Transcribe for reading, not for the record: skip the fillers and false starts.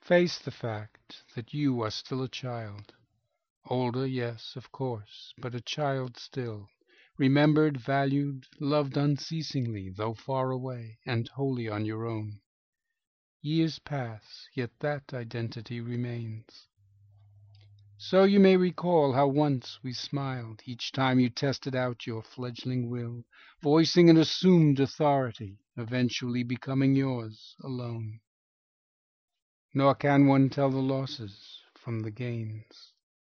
Face the fact that you are still a child. Older, yes, of course, but a child still, remembered, valued, loved unceasingly, though far away, and wholly on your own. Years pass, yet that identity remains. So you may recall how once we smiled each time you tested out your fledgling will, voicing an assumed authority, eventually becoming yours alone. Nor can one tell the losses from the gains.